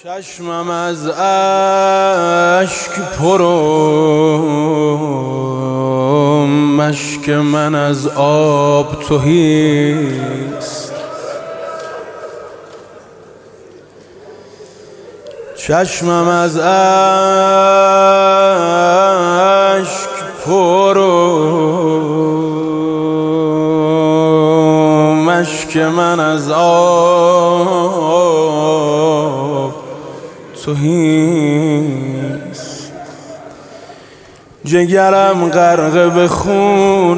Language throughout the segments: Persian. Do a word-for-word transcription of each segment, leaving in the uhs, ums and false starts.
چشمم از اشک پرو مشک من از آب تهیست. چشمم از اشک پرو مشک من از آب تهیست. جگرم غرق به خون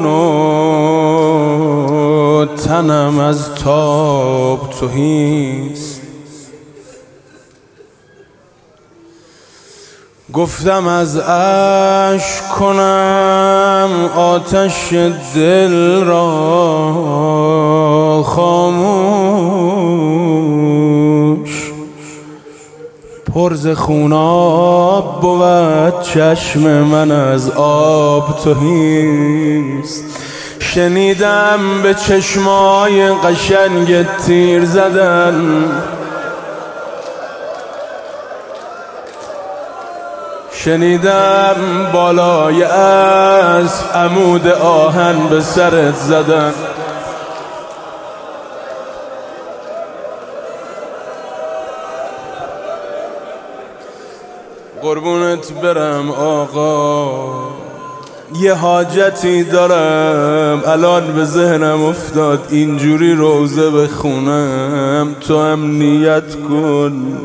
و تنم از تاب تهیست. گفتم از اشک کنم آتش دل را خاموش، پر ز خوناب بود چشم من از آب تهیست. شنیدم به چشمای قشنگ تیر زدن، شنیدم بالای اسب عمود آهن به سرت زدن. قربونت برم آقا، یه حاجتی دارم الان به ذهنم افتاد، اینجوری روزه بخونم، تو هم نیت کن.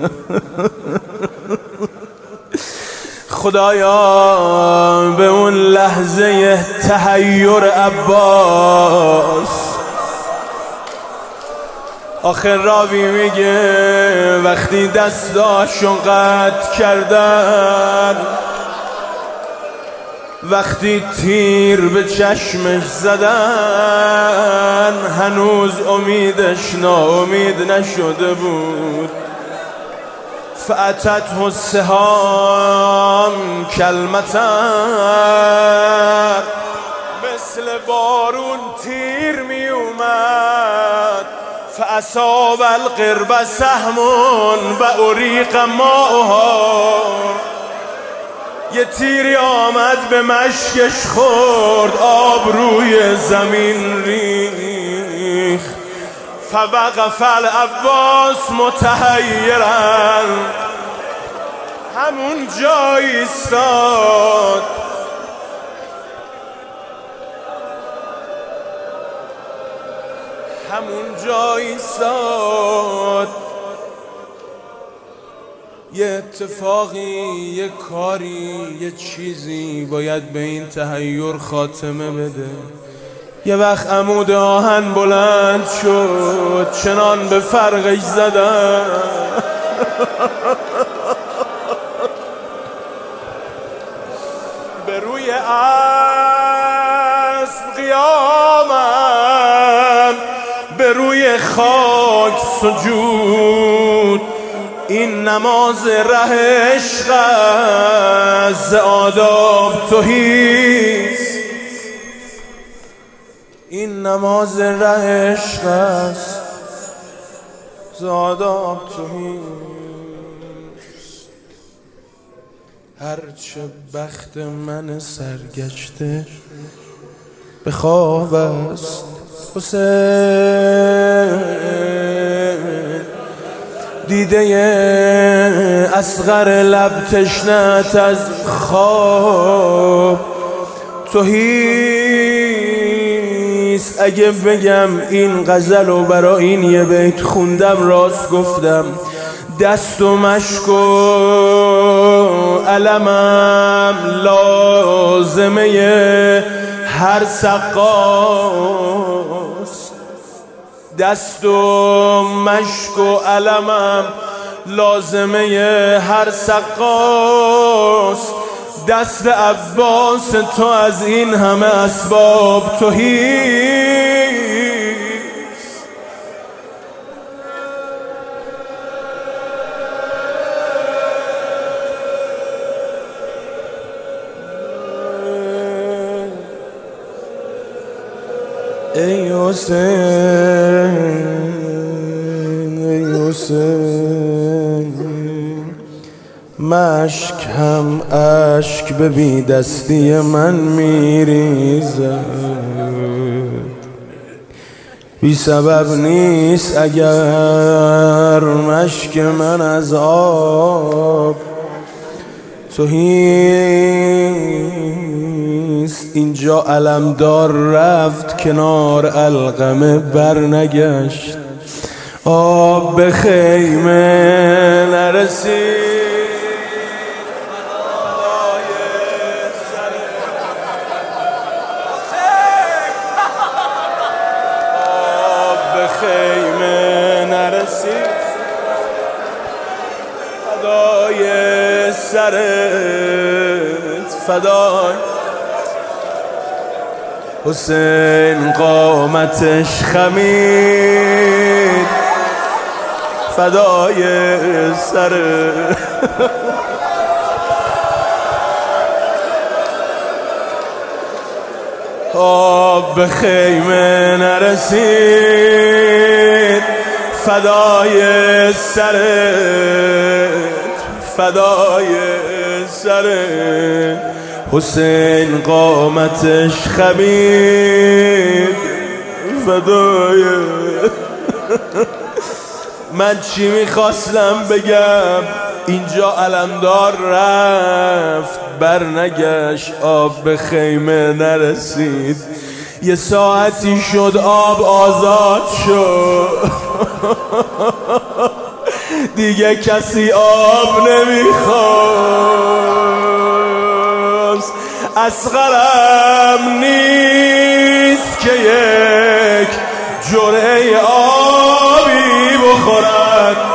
خدایا به اون لحظه تحیر عباس، آخر راوی میگه وقتی دستاشو قطع کردن، وقتی تیر به چشمش زدن، هنوز امیدش ناامید نشده بود. فأتته السهام کلمتا، مثل بارون تیر می اومد. فاصاب القرب سهم و اریق ماؤها، یه تیری آمد به مشکش خورد، آب روی زمین ریخت. فوقف العباس متحیرا، همون جای ایستاد. همون جای ایستاد. یه اتفاقی، یه کاری، یه چیزی باید به این تحیر خاتمه بده. یه وقت عمود آهن بلند شد، چنان به فرقش زدن. به روی اسب قیامم، به روی خاک سجود. این نماز ره عشق از آداب تهیست. این نماز ره عشق است ز آداب تهیست. هرچه بخت من سرگشته به خواب است حسین، دیده اصغر لب تشنت از خواب تهیست. اگه بگم این غزل و برای این یه بیت خوندم راست گفتم. دست و مشک و علمم لازمه هر سقاست. دست و مشک و علمم لازمه هر سقاست. دست عباس تو از این همه اسباب تهیست. ای حسین ای حسین مشک هم اشک به بی دستی من میریزد، بی سبب نیست اگر مشک من از آب توهیست. اینجا علمدار رفت کنار علقمه بر نگشت، آب به خیمه نرسید. آب به خیمه نرسید، فدای سرت فدای حسین. قامتش خمید فدای سر آب به خیمه نرسید، فدای سرت فدای سرت حسین. قامتش خمید فدای من چی میخواستم بگم؟ اینجا علمدار رفت بر نگشت، آب به خیمه نرسید. یه ساعتی شد آب آزاد شد، دیگه کسی آب نمیخواست. اصغرم نیست که یک جرعه آبی بخورد،